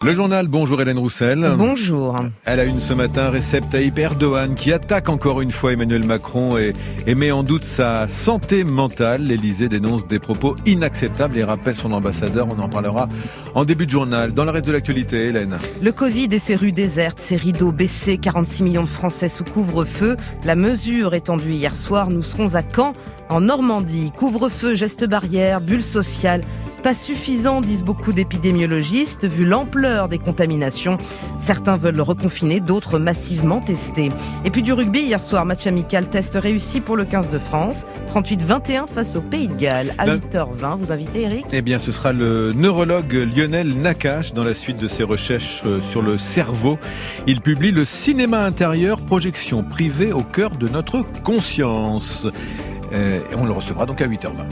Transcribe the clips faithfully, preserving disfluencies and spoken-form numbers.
Le journal, bonjour Hélène Roussel. Bonjour. Elle a une ce matin, Recep Tayyip Erdogan, qui attaque encore une fois Emmanuel Macron et, et met en doute sa santé mentale. L'Élysée dénonce des propos inacceptables et rappelle son ambassadeur. On en parlera en début de journal. Dans le reste de l'actualité, Hélène. Le Covid et ses rues désertes, ses rideaux baissés, quarante-six millions de Français sous couvre-feu. La mesure étendue hier soir, nous serons à Caen, en Normandie. Couvre-feu, gestes barrières, bulle sociale. Pas suffisant, disent beaucoup d'épidémiologistes, vu l'ampleur des contaminations. Certains veulent reconfiner, d'autres massivement tester. Et puis du rugby, hier soir, match amical, test réussi pour le quinze de France. trente-huit vingt et un face au Pays de Galles. À huit heures vingt, vous invitez Eric ? Eh bien, ce sera le neurologue Lionel Nakache dans la suite de ses recherches sur le cerveau. Il publie Le cinéma intérieur, projection privée au cœur de notre conscience. Et on le recevra donc à huit heures vingt.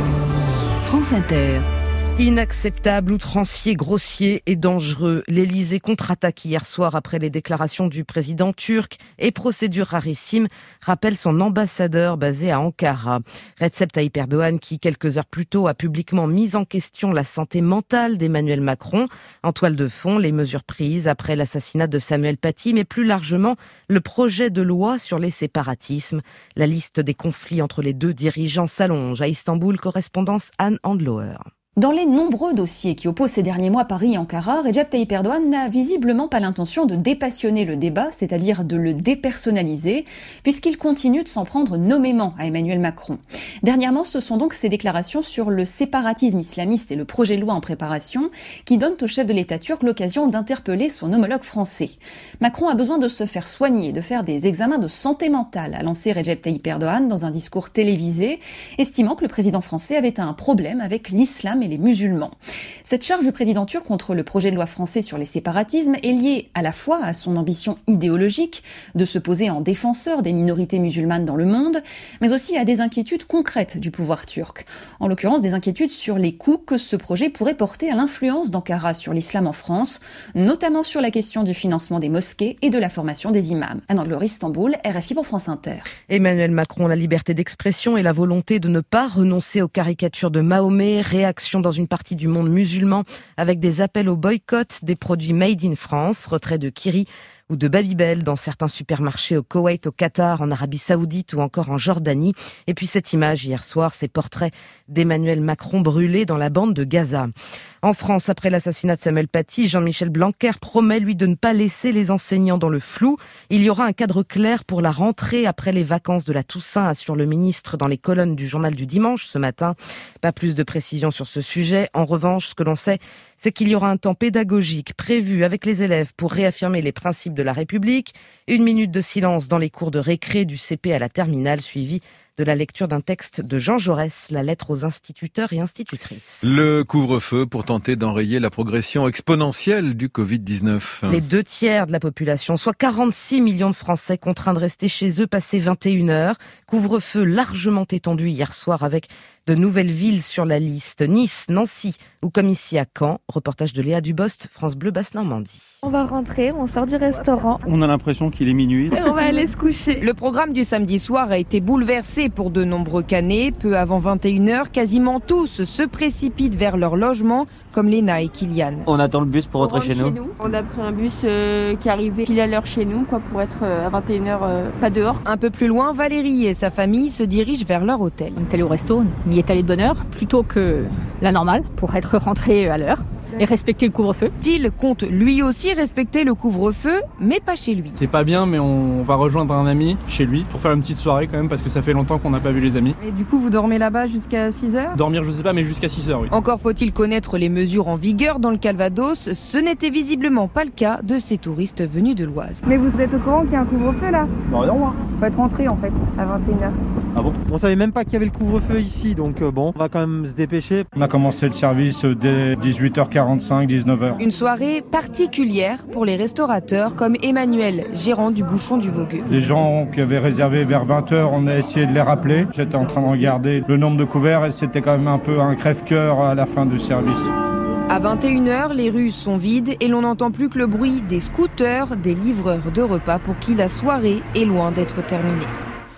France Inter. Inacceptable, outrancier, grossier et dangereux. L'Élysée contre-attaque hier soir après les déclarations du président turc et procédure rarissime, rappelle son ambassadeur basé à Ankara. Recep Tayyip Erdogan qui, quelques heures plus tôt, a publiquement mis en question la santé mentale d'Emmanuel Macron. En toile de fond, les mesures prises après l'assassinat de Samuel Paty, mais plus largement, le projet de loi sur les séparatismes. La liste des conflits entre les deux dirigeants s'allonge. À Istanbul, correspondance Anne Handlower. Dans les nombreux dossiers qui opposent ces derniers mois Paris et Ankara, Recep Tayyip Erdogan n'a visiblement pas l'intention de dépassionner le débat, c'est-à-dire de le dépersonnaliser, puisqu'il continue de s'en prendre nommément à Emmanuel Macron. Dernièrement, ce sont donc ses déclarations sur le séparatisme islamiste et le projet de loi en préparation qui donnent au chef de l'État turc l'occasion d'interpeller son homologue français. Macron a besoin de se faire soigner, de faire des examens de santé mentale, a lancé Recep Tayyip Erdogan dans un discours télévisé, estimant que le président français avait un problème avec l'islam et les musulmans. Cette charge du président turc contre le projet de loi français sur les séparatismes est liée à la fois à son ambition idéologique de se poser en défenseur des minorités musulmanes dans le monde, mais aussi à des inquiétudes concrètes du pouvoir turc. En l'occurrence, des inquiétudes sur les coûts que ce projet pourrait porter à l'influence d'Ankara sur l'islam en France, notamment sur la question du financement des mosquées et de la formation des imams. Anne Andleur, Istanbul, R F I pour France Inter. Emmanuel Macron, la liberté d'expression et la volonté de ne pas renoncer aux caricatures de Mahomet, réaction dans une partie du monde musulman avec des appels au boycott des produits made in France, retrait de Kiri ou de Babybel dans certains supermarchés au Koweït, au Qatar, en Arabie Saoudite ou encore en Jordanie. Et puis cette image hier soir, ces portraits d'Emmanuel Macron brûlés dans la bande de Gaza. En France, après l'assassinat de Samuel Paty, Jean-Michel Blanquer promet, lui, de ne pas laisser les enseignants dans le flou. Il y aura un cadre clair pour la rentrée après les vacances de la Toussaint, assure le ministre dans les colonnes du journal du dimanche ce matin. Pas plus de précisions sur ce sujet. En revanche, ce que l'on sait, c'est qu'il y aura un temps pédagogique prévu avec les élèves pour réaffirmer les principes de la République. Une minute de silence dans les cours de récré du C P à la terminale, suivie de la lecture d'un texte de Jean Jaurès, la lettre aux instituteurs et institutrices. Le couvre-feu pour tenter d'enrayer la progression exponentielle du covid dix-neuf. Les deux tiers de la population, soit quarante-six millions de Français contraints de rester chez eux passé vingt et une heures. Couvre-feu largement étendu hier soir avec de nouvelles villes sur la liste. Nice, Nancy ou comme ici à Caen. Reportage de Léa Dubost, France Bleu Basse-Normandie. On va rentrer, on sort du restaurant. On a l'impression qu'il est minuit. Et on va aller se coucher. Le programme du samedi soir a été bouleversé pour de nombreux Canets. Peu avant vingt et une heures, quasiment tous se précipitent vers leur logement, comme Léna et Kylian. On attend le bus pour rentrer chez, chez nous. nous. On a pris un bus euh, qui arrivait pile à l'heure chez nous, quoi, pour être euh, à vingt et une heures, euh, pas dehors. Un peu plus loin, Valérie et sa famille se dirigent vers leur hôtel. On est allé au resto, on y est allé de bonne heure, plutôt que la normale, pour être rentré à l'heure et respecter le couvre-feu. Thiel compte lui aussi respecter le couvre-feu, mais pas chez lui. C'est pas bien, mais on va rejoindre un ami chez lui pour faire une petite soirée quand même, parce que ça fait longtemps qu'on n'a pas vu les amis. Et du coup, vous dormez là-bas jusqu'à six heures ? Dormir, je sais pas, mais jusqu'à six heures, oui. Encore faut-il connaître les mesures en vigueur dans le Calvados. Ce n'était visiblement pas le cas de ces touristes venus de l'Oise. Mais vous êtes au courant qu'il y a un couvre-feu là ? Bah non, moi. Faut être rentré en fait, à vingt et une heures. Ah bon ? On savait même pas qu'il y avait le couvre-feu ici, donc euh, bon, on va quand même se dépêcher. On a commencé le service dès dix-huit heures quarante-cinq, dix-neuf heures. Une soirée particulière pour les restaurateurs comme Emmanuel, gérant du Bouchon du Vogueux. Les gens qui avaient réservé vers vingt heures, on a essayé de les rappeler. J'étais en train de regarder le nombre de couverts et c'était quand même un peu un crève-cœur à la fin du service. À vingt et une heures, les rues sont vides et l'on n'entend plus que le bruit des scooters, des livreurs de repas pour qui la soirée est loin d'être terminée.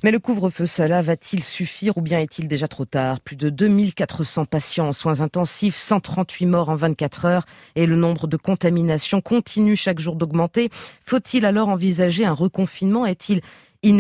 Mais le couvre-feu, cela va-t-il suffire ou bien est-il déjà trop tard ? Plus de deux mille quatre cents patients en soins intensifs, cent trente-huit morts en vingt-quatre heures et le nombre de contaminations continue chaque jour d'augmenter. Faut-il alors envisager un reconfinement ? Est-il inévitable ?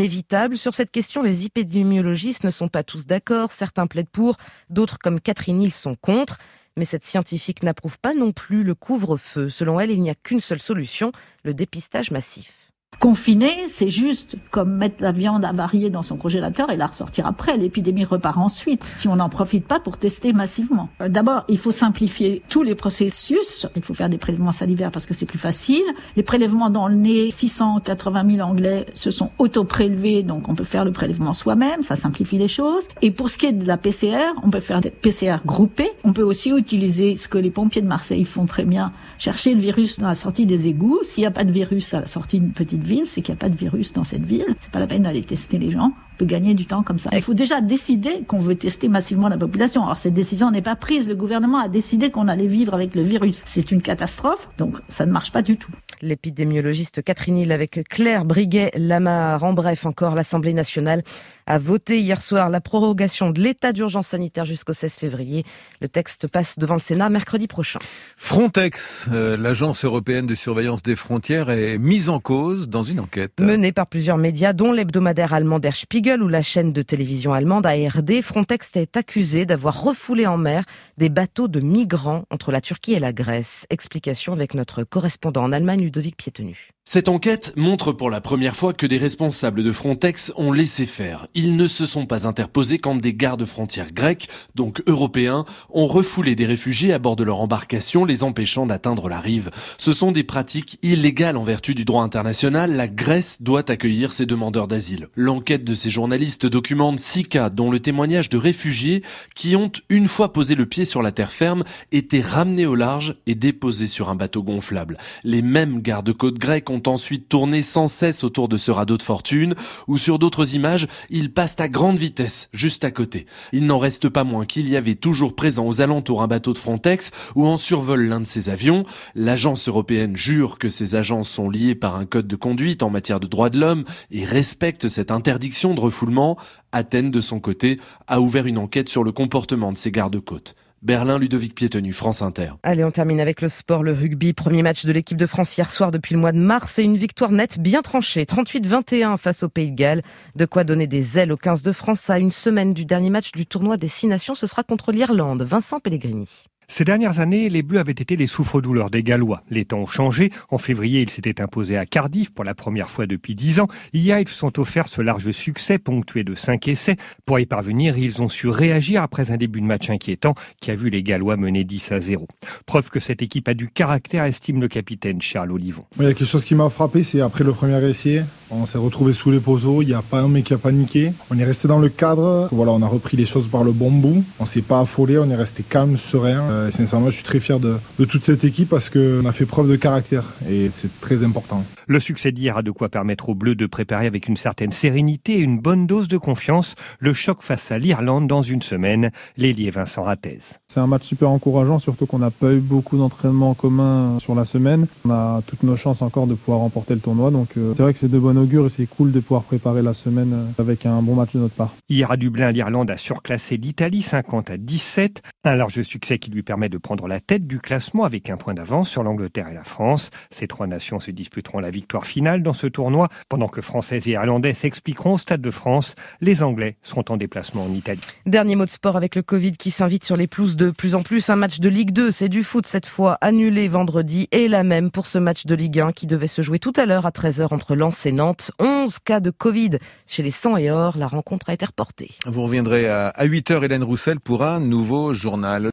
Sur cette question, les épidémiologistes ne sont pas tous d'accord. Certains plaident pour, d'autres comme Catherine Hill sont contre. Mais cette scientifique n'approuve pas non plus le couvre-feu. Selon elle, il n'y a qu'une seule solution, le dépistage massif. Confiner, c'est juste comme mettre la viande avariée dans son congélateur et la ressortir après. L'épidémie repart ensuite, si on n'en profite pas pour tester massivement. D'abord, il faut simplifier tous les processus. Il faut faire des prélèvements salivaires parce que c'est plus facile. Les prélèvements dans le nez, six cent quatre-vingt mille Anglais se sont auto-prélevés, donc on peut faire le prélèvement soi-même, ça simplifie les choses. Et pour ce qui est de la P C R, on peut faire des P C R groupés. On peut aussi utiliser ce que les pompiers de Marseille font très bien, chercher le virus dans la sortie des égouts. S'il n'y a pas de virus à la sortie d'une petite ville, c'est qu'il n'y a pas de virus dans cette ville. C'est pas la peine d'aller tester les gens. On peut gagner du temps comme ça. Il faut déjà décider qu'on veut tester massivement la population. Alors cette décision n'est pas prise. Le gouvernement a décidé qu'on allait vivre avec le virus. C'est une catastrophe, donc ça ne marche pas du tout. L'épidémiologiste Catherine Hill avec Claire Briguet-Lamar. En bref, encore, l'Assemblée nationale a voté hier soir la prorogation de l'état d'urgence sanitaire jusqu'au seize février. Le texte passe devant le Sénat mercredi prochain. Frontex, euh, l'agence européenne de surveillance des frontières, est mise en cause dans une enquête menée par plusieurs médias, dont l'hebdomadaire allemand Der Spiegel ou la chaîne de télévision allemande A R D. Frontex est accusé d'avoir refoulé en mer des bateaux de migrants entre la Turquie et la Grèce. Explication avec notre correspondant en Allemagne, Ludovic Piétenu. Cette enquête montre pour la première fois que des responsables de Frontex ont laissé faire. Ils ne se sont pas interposés quand des gardes-frontières grecs, donc européens, ont refoulé des réfugiés à bord de leur embarcation, les empêchant d'atteindre la rive. Ce sont des pratiques illégales en vertu du droit international. La Grèce doit accueillir ces demandeurs d'asile. L'enquête de ces journalistes documente six cas, dont le témoignage de réfugiés qui ont, une fois posé le pied sur la terre ferme, été ramenés au large et déposés sur un bateau gonflable. Les mêmes gardes-côtes grecs ont ensuite tourné sans cesse autour de ce radeau de fortune, ou sur d'autres images, ils passent à grande vitesse, juste à côté. Il n'en reste pas moins qu'il y avait toujours présent aux alentours un bateau de Frontex ou en survol l'un de ces avions. L'agence européenne jure que ces agences sont liées par un code de conduite en matière de droits de l'homme et respecte cette interdiction de refoulement. Athènes, de son côté, a ouvert une enquête sur le comportement de ces gardes-côtes. Berlin, Ludovic Piétenu, France Inter. Allez, on termine avec le sport, le rugby. Premier match de l'équipe de France hier soir depuis le mois de mars et une victoire nette bien tranchée. trente-huit vingt et un face au Pays de Galles. De quoi donner des ailes au quinze de France à une semaine du dernier match du tournoi des Six Nations. Ce sera contre l'Irlande. Vincent Pellegrini. Ces dernières années, les Bleus avaient été les souffres-douleurs des Gallois. Les temps ont changé. En février, ils s'étaient imposés à Cardiff pour la première fois depuis dix ans. Hier, ils se sont offerts ce large succès, ponctué de cinq essais. Pour y parvenir, ils ont su réagir après un début de match inquiétant qui a vu les Gallois mener dix à zéro. Preuve que cette équipe a du caractère, estime le capitaine Charles Olivon. Il y a quelque chose qui m'a frappé, c'est après le premier essai, on s'est retrouvé sous les poteaux, il n'y a pas un mec qui a paniqué. On est resté dans le cadre, voilà, on a repris les choses par le bon bout. On s'est pas affolé, on est resté calme, serein. Euh, sincèrement, je suis très fier de, de toute cette équipe parce qu'on a fait preuve de caractère et c'est très important. Le succès d'hier a de quoi permettre aux Bleus de préparer avec une certaine sérénité et une bonne dose de confiance le choc face à l'Irlande dans une semaine. L'ailier Vincent Rattez. C'est un match super encourageant, surtout qu'on n'a pas eu beaucoup d'entraînements en commun sur la semaine. On a toutes nos chances encore de pouvoir remporter le tournoi, donc euh, c'est vrai que c'est de bon augure et c'est cool de pouvoir préparer la semaine avec un bon match de notre part. Hier à Dublin, l'Irlande a surclassé l'Italie cinquante à dix-sept. Un large succès qui lui permet de prendre la tête du classement avec un point d'avance sur l'Angleterre et la France. Ces trois nations se disputeront la victoire finale dans ce tournoi. Pendant que Français et Irlandais s'expliqueront au Stade de France, les Anglais seront en déplacement en Italie. Dernier mot de sport avec le Covid qui s'invite sur les pelouses de plus en plus. Un match de Ligue deux, c'est du foot cette fois, annulé vendredi. Et la même pour ce match de Ligue un qui devait se jouer tout à l'heure à treize heures entre Lens et Nantes. onze cas de Covid chez les Sang et Or. La rencontre a été reportée. Vous reviendrez à huit heures, Hélène Roussel, pour un nouveau journal.